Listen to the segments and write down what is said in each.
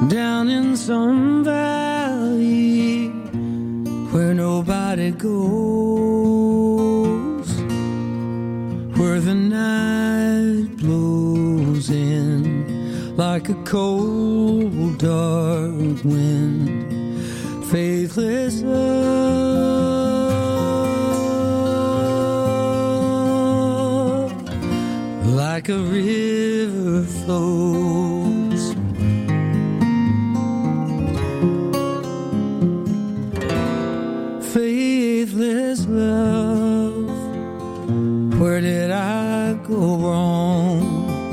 down in some valley where nobody goes, where the night blows in like a cold dark wind. Faithless love, like a river flows. Faithless love, where did I go wrong?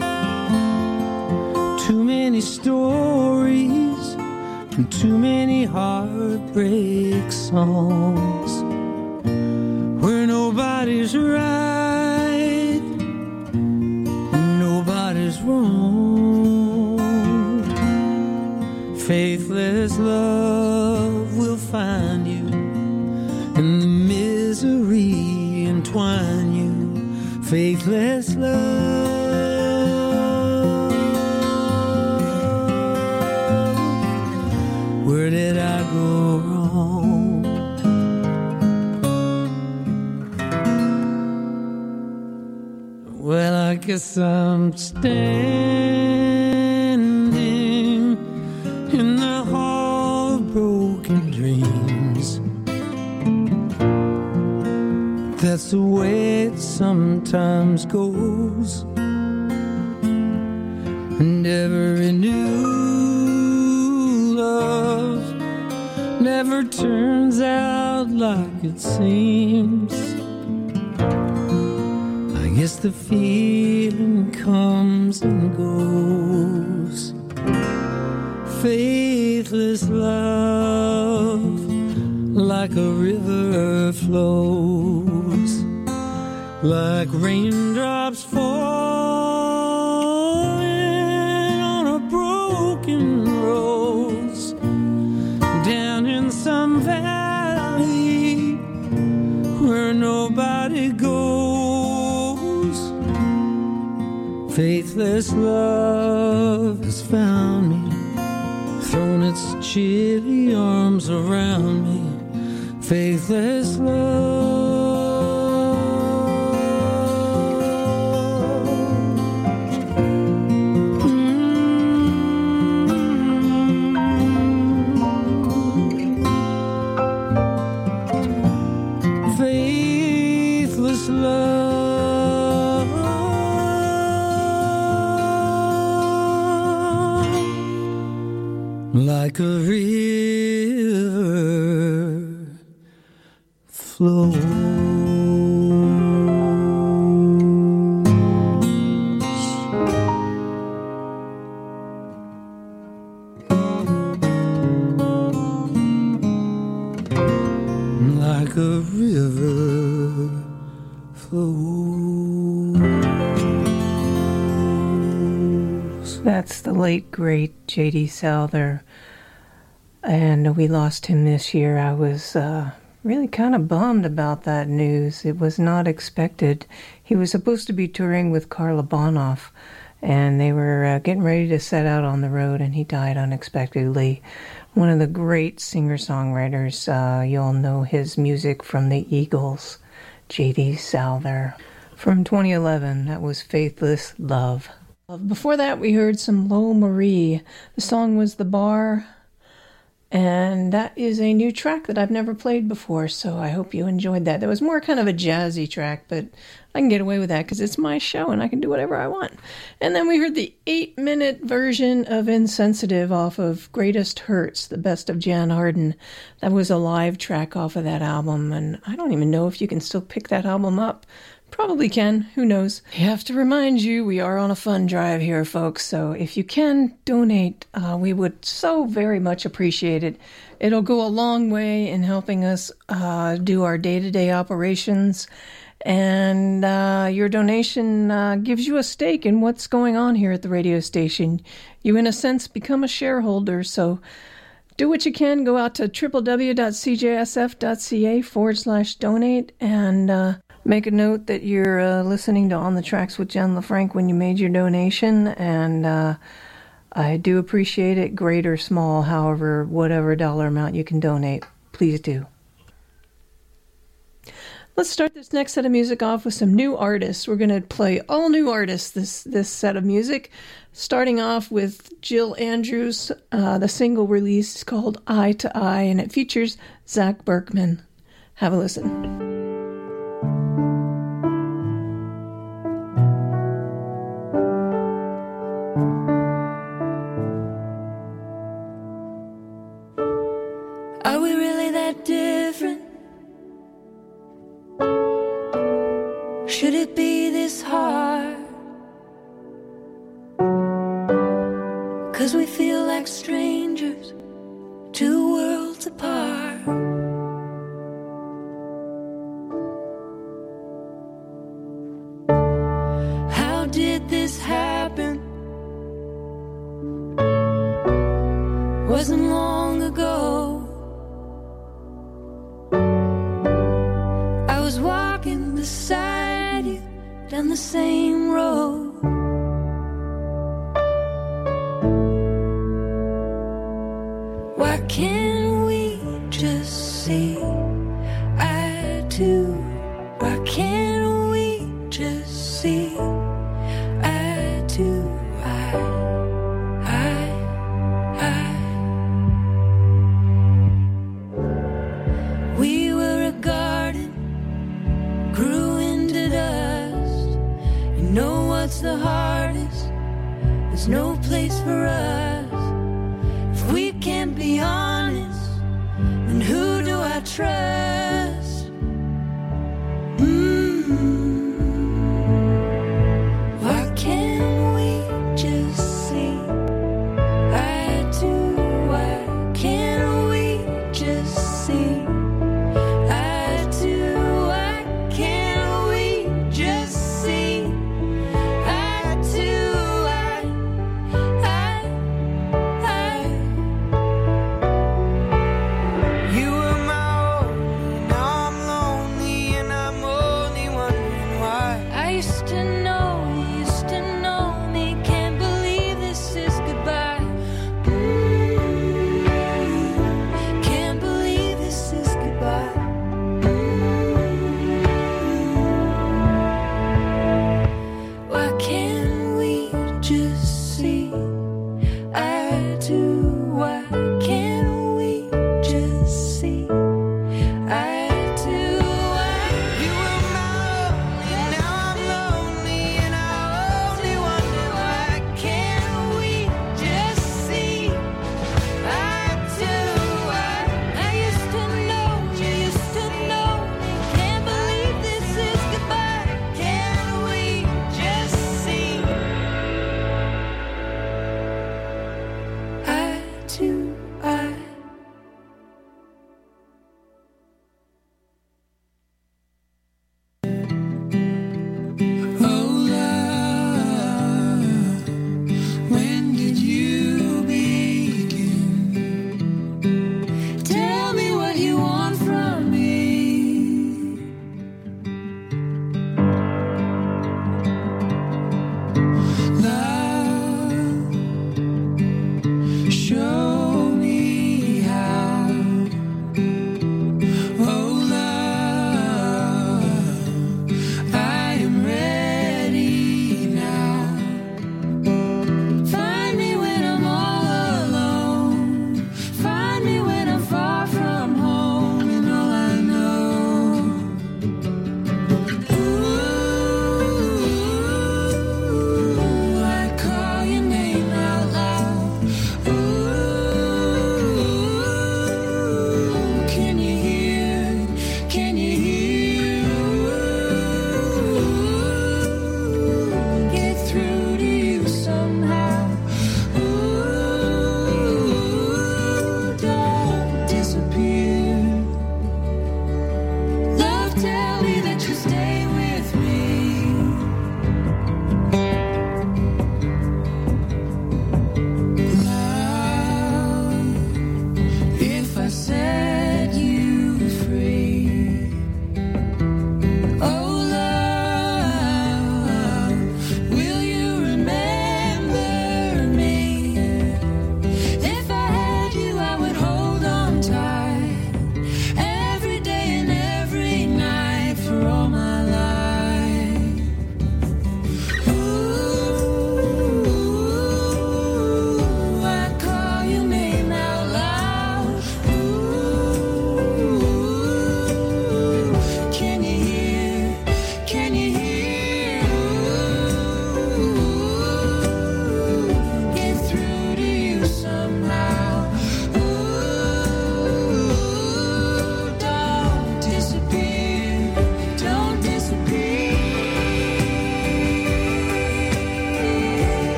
Too many stories and too many heartbreak songs where nobody's right and nobody's wrong. Faithless love will find you and the misery entwine you. Faithless love, where did I go wrong? Well, I guess I'm standing in the hall of broken dreams. That's the way it sometimes goes. And every new love never turns out like it seems. I guess the feeling comes and goes. Faithless love, like a river flows, like raindrops falling on a broken rose, down in some valley where nobody goes. Faithless love has found me, thrown its chilly arms around me. Faithless love. Faithless love, like a river flows. Like a river flows. That's the late, great J.D. Souther. And we lost him this year. I was really kind of bummed about that news. It was not expected. He was supposed to be touring with Karla Bonoff, and they were getting ready to set out on the road, and he died unexpectedly. One of the great singer-songwriters. You'll know his music from the Eagles, J.D. Souther. From 2011, that was Faithless Love. Before that, we heard some Lo Marie. The song was The Bar, and that is a new track that I've never played before, so I hope you enjoyed that. That was more kind of a jazzy track, but I can get away with that because it's my show and I can do whatever I want. And then we heard the 8-minute version of Insensitive off of Greatest Hurts, the best of Jan Arden. That was a live track off of that album, and I don't even know if you can still pick that album up. Probably can. Who knows? I have to remind you, we are on a fund drive here, folks. So if you can donate, we would so very much appreciate it. It'll go a long way in helping us do our day-to-day operations. And your donation gives you a stake in what's going on here at the radio station. You, in a sense, become a shareholder. So do what you can. Go out to www.cjsf.ca/donate and make a note that you're listening to On the Tracks with Jen LaFranc when you made your donation, and I do appreciate it, great or small, however, whatever dollar amount you can donate, please do. Let's start this next set of music off with some new artists. We're going to play all new artists this set of music, starting off with Jill Andrews. The single release is called Eye to Eye, and it features Zach Berkman. Have a listen. Are we really that different? Should it be this hard? 'Cause we feel like strangers, two worlds apart. How did this happen? Wasn't long ago. I was walking beside you down the same road. Why can't we just see eye to? Why can't we just see eye to eye, eye, eye? We were a garden, grew into dust. You know what's the hardest? There's no place for us. If we can't be honest, then who do I trust? Why can't we just see eye to? Why can't we just see eye to? Why can't we just see eye to? You were my all, and I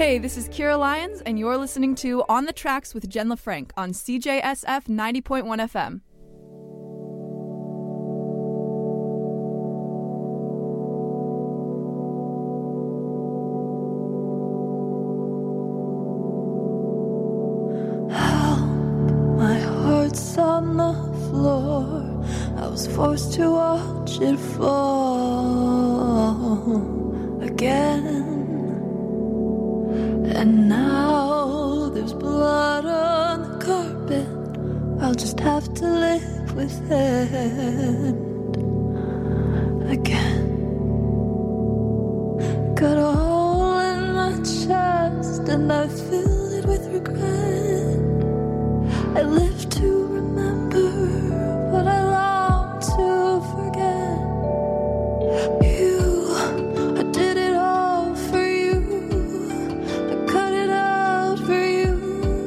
Hey, this is Kira Lyons, and you're listening to On the Tracks with Jen LaFranc on CJSF 90.1 FM. My heart's on the floor. I was forced to watch it fall again. And now there's blood on the carpet. I'll just have to live with it again. Got a hole in my chest and I fill it with regret. I live to remember, but I long to forget. You, I did it all for you. I cut it out for you.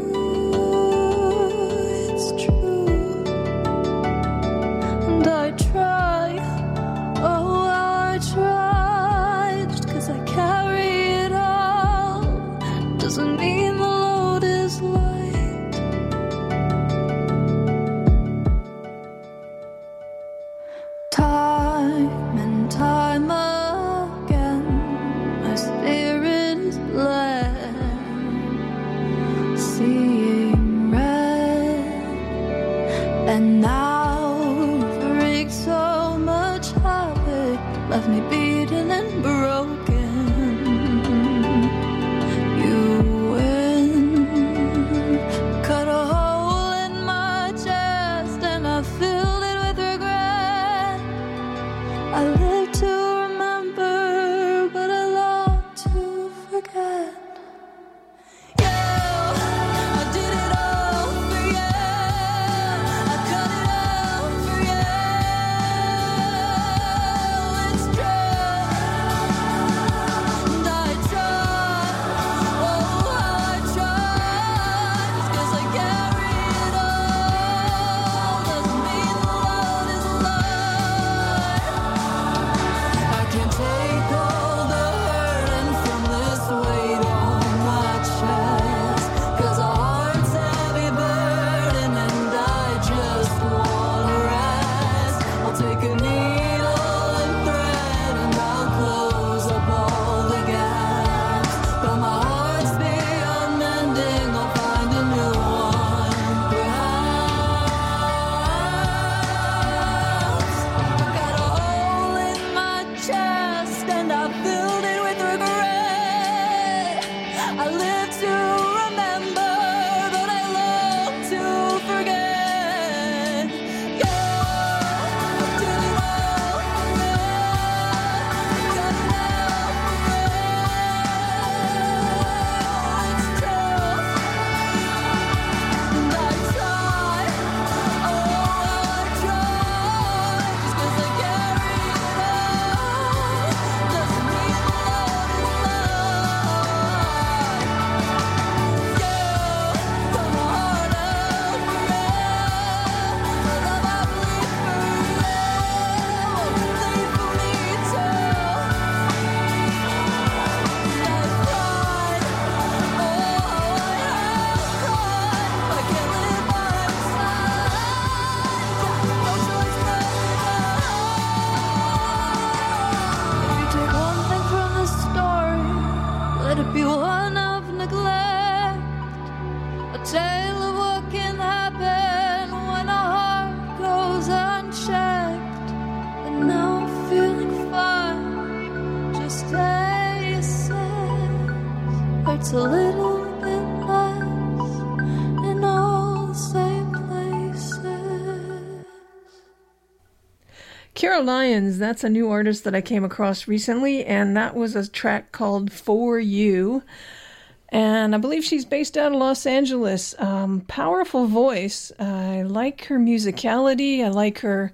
It's true. And I try, oh how I try. Just 'cause I carry it all doesn't mean the load is light. Time and time again, my spirit is bled, seeing red. And now the wreak so much habit left me beaten and broken. You win, cut a hole in my chest and I filled it with regret. I live to remember, but I long to forget. You, I did it all for you. I cut it out for you. It's true. And I try, oh how I try. Just 'cause I carry it all doesn't mean the load is light. I can't take all the hurting from this weight on my chest. 'Cause our heart's heavy burden and I just wanna rest. I'll take a needle and thread and I'll close up all the gaps. But my heart's beyond mending, I'll find a new one perhaps. Got a hole in my chest and I filled it with regret. I live to remember, but I long to forget. Yeah, I did it all for you. Cut it out for you. It's true. And I try, oh I try. Just 'cause I carry it all doesn't mean the load is light. You, cut my heart out for you. The love I bleed for you, bleed for me too. And I cried, oh I have cried. I can't live by your side. Got no choice but to. If you take one thing from this story, let it be one of neglect. A tale of what can happen when a heart goes unchecked. And now I'm feeling fine, just stay safe. Hurts a little bit less in all the same places. Kira Lyons, that's a new artist that I came across recently, and that was a track called For You. And I believe she's based out of Los Angeles. Powerful voice. I like her musicality. I like her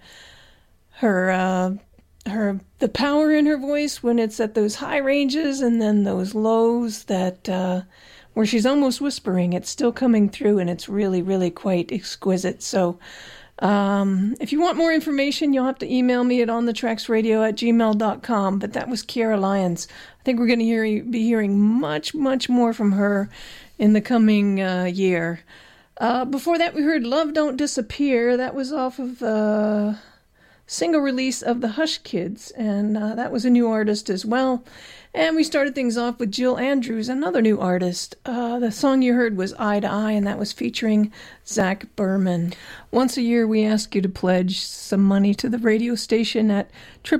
the power in her voice when it's at those high ranges and then those lows that where she's almost whispering. It's still coming through, and it's really, really quite exquisite. So If you want more information, you'll have to email me at onthetracksradio@gmail.com. But that was Kiara Lyons. I think we're going to be hearing much, much more from her in the coming year. Before that, we heard Love Don't Disappear. That was off of the single release of the Hush Kids, and that was a new artist as well. And we started things off with Jill Andrews, another new artist. The song you heard was Eye to Eye, and that was featuring Zach Berman. Once a year, we ask you to pledge some money to the radio station at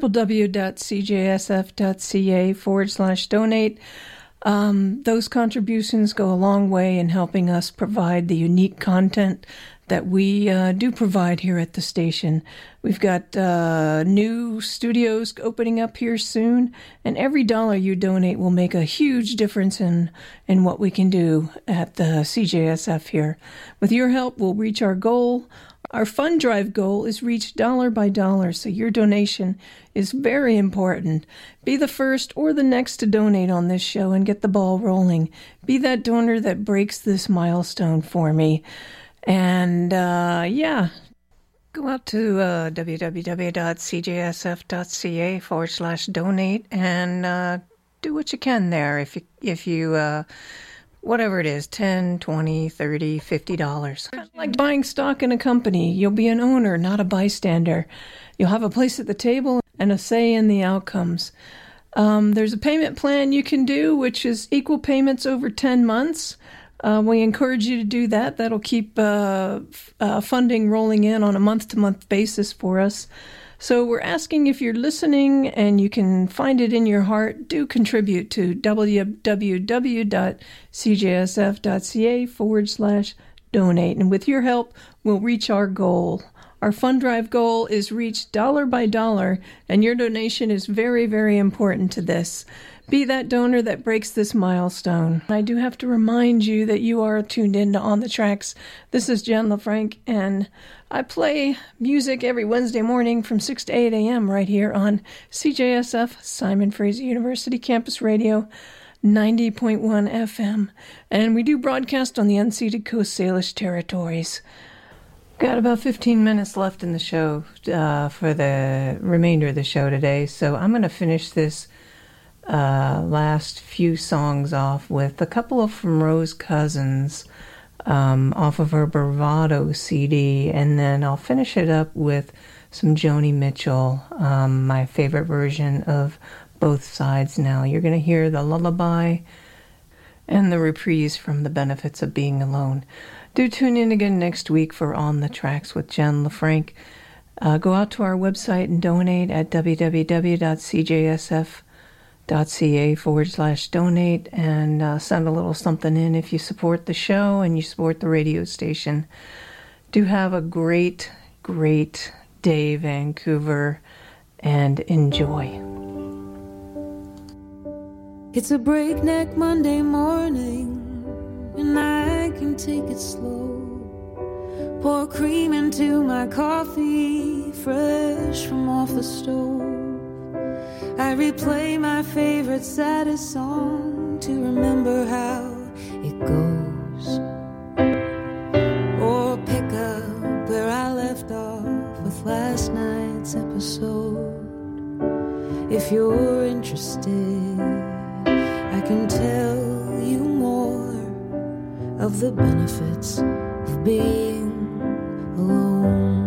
www.cjsf.ca/donate. Those contributions go a long way in helping us provide the unique content that we do provide here at the station. We've got new studios opening up here soon, and every dollar you donate will make a huge difference in what we can do at the CJSF here. With your help, we'll reach our goal. Our fund drive goal is reached dollar by dollar, so your donation is very important. Be the first or the next to donate on this show and get the ball rolling. Be that donor that breaks this milestone for me. And, go out to www.cjsf.ca/donate and do what you can there. If you whatever it is, $10, $20, $30, $50. Kind of like buying stock in a company. You'll be an owner, not a bystander. You'll have a place at the table and a say in the outcomes. There's a payment plan you can do, which is equal payments over 10 months. We encourage you to do that. That'll keep funding rolling in on a month-to-month basis for us. So we're asking if you're listening and you can find it in your heart, do contribute to www.cjsf.ca/donate. And with your help, we'll reach our goal. Our fund drive goal is reached dollar by dollar, and your donation is very, very important to this. Be that donor that breaks this milestone. I do have to remind you that you are tuned in to On the Tracks. This is Jen LaFranc, and I play music every Wednesday morning from 6 to 8 a.m. right here on CJSF, Simon Fraser University Campus Radio, 90.1 FM. And we do broadcast on the unceded Coast Salish territories. Got about 15 minutes left in the show for the remainder of the show today, so I'm going to finish this last few songs off with a couple from Rose Cousins off of her Bravado CD, and then I'll finish it up with some Joni Mitchell, my favorite version of Both Sides Now. You're going to hear the lullaby and the reprise from The Benefits of Being Alone. Do tune in again next week for On the Tracks with Jen LaFranc. Go out to our website and donate at www.cjsf.ca/donate and send a little something in if you support the show and you support the radio station. Do have a great, great day, Vancouver, and enjoy. It's a breakneck Monday morning, and I can take it slow. Pour cream into my coffee, fresh from off the stove. I replay my favorite saddest song to remember how it goes. Or pick up where I left off with last night's episode. If you're interested, I can tell you more of the benefits of being alone.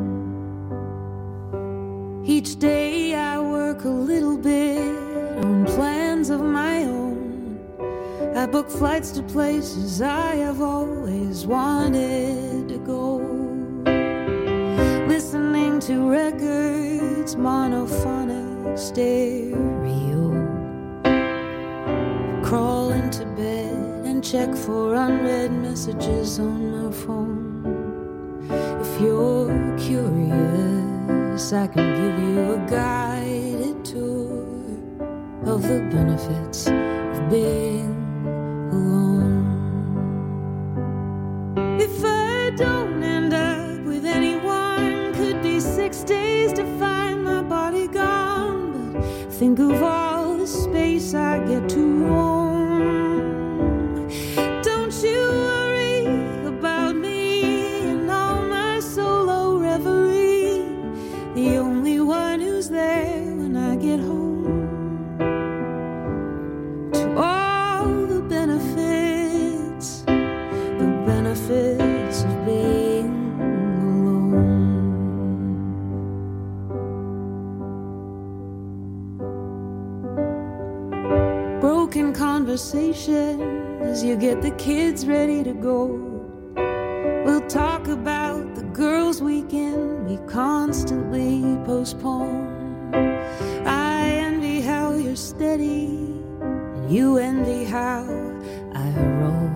Each day I work a little bit on plans of my own. I book flights to places I have always wanted to go. Listening to records, monophonic stereo. Crawl into bed and check for unread messages on my phone. If you're curious, I can give you a guided tour of the benefits of being alone. If I don't end up with anyone, could be 6 days to find my body gone. But think of all the space I get to roam. Don't you worry about me and all my solo who's there when I get home. To all the benefits of being alone. Broken conversation as you get the kids ready to go. We'll talk about the girls' weekend we constantly postpone. I envy how you're steady, and you envy how I roll.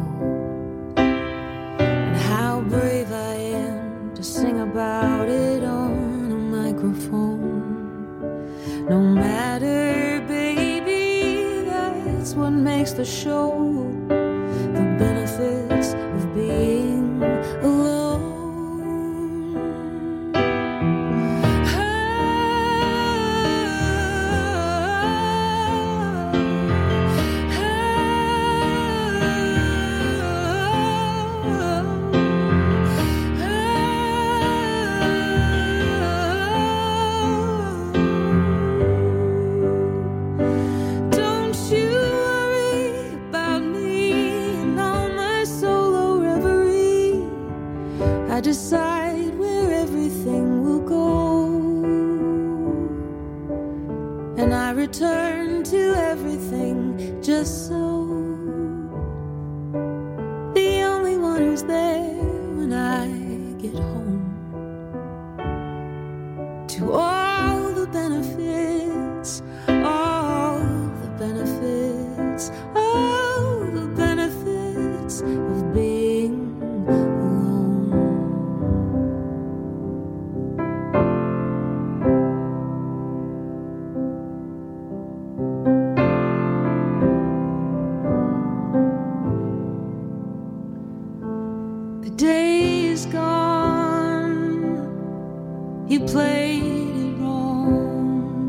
And how brave I am to sing about it on a microphone. No matter, baby, that's what makes the show. The benefits of being alone. Decide where everything will go, and I return to everything just so. The only one who's there when I get home. To all the benefits, all the benefits, all the benefits of being you played it wrong,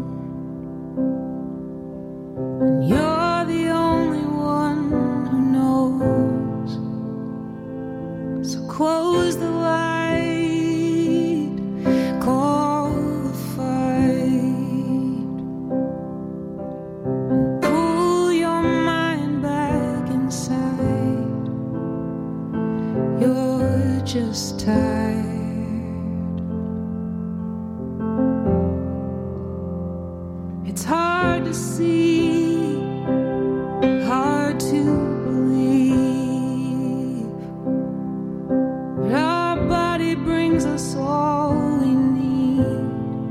and you're the only one who knows. So close the light, call the fight, and pull your mind back inside. You're just tired. It's hard to see, hard to believe, but our body brings us all we need.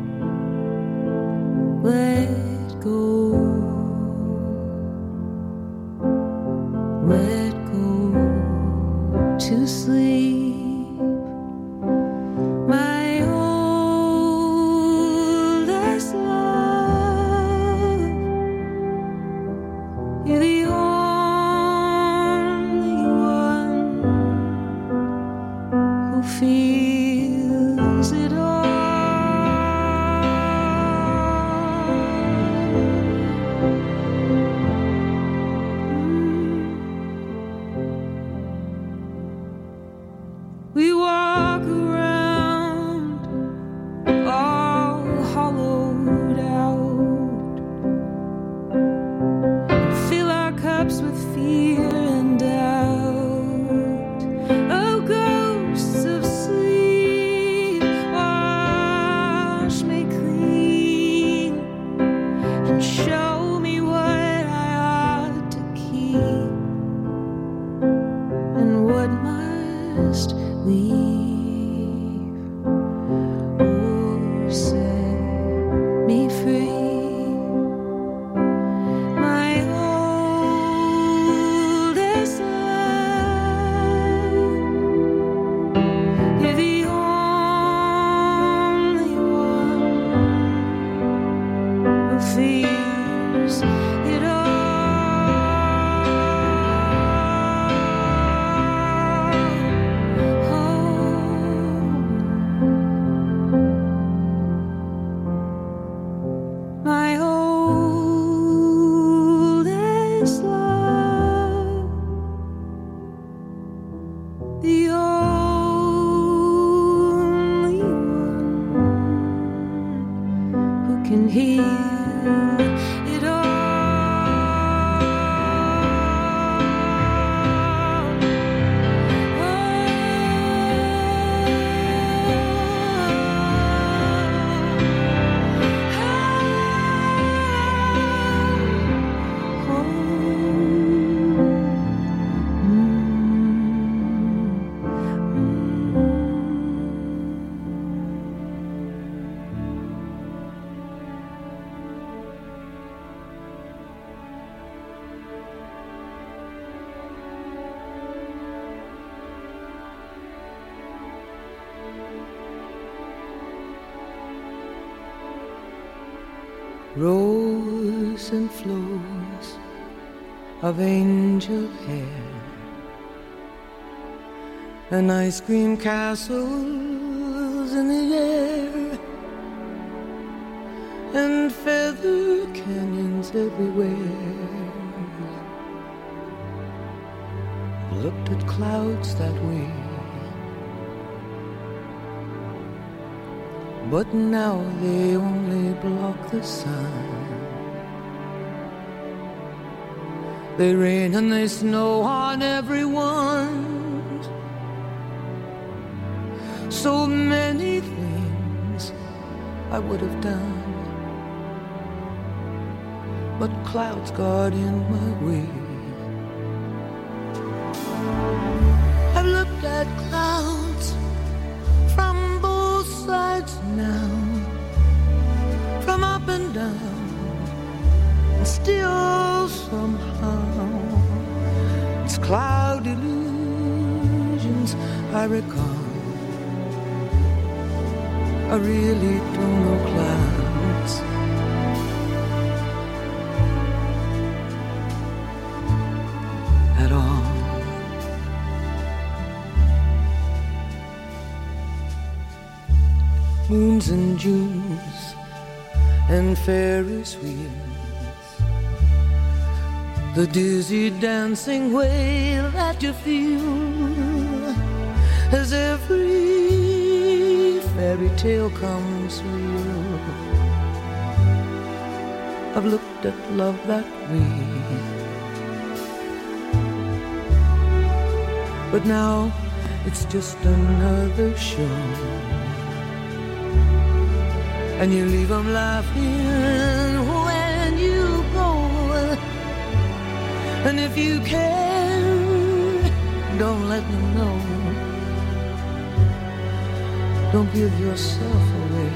Let go, let go to sleep. Feels it all. We walk around all hollowed out and fill our cups with fear and doubt. Oh, ghosts of sleep, wash me clean and show me what I ought to keep and what must leave. Oh, set me free. Fears it my oldest love, the only one who can can heal it all. Rows and flows of angel hair and ice cream castles in the air and feather canyons everywhere. Looked at clouds that way, but now they only block the sun. They rain and they snow on everyone. So many things I would have done, but clouds got in my way. I've looked at clouds from both sides now, from up and down, and still somehow it's cloud illusions I recall. I really don't know clouds. At all. Moons and Junes and Ferris wheels, the dizzy dancing way that you feel as every fairy tale comes real. I've looked at love that way, but now it's just another show, and you leave them laughing when you go. And if you can, don't let them know. Don't give yourself away.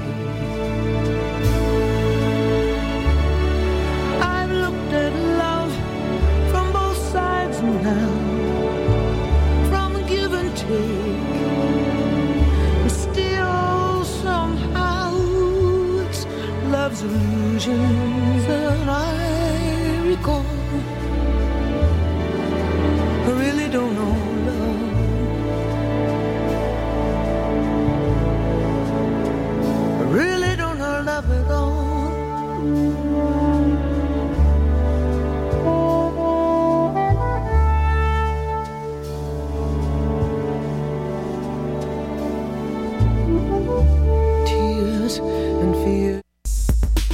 I've looked at love from both sides now, from give and take, and still somehow it's love's illusions that I recall. I really don't know love. Really don't know love at all. Tears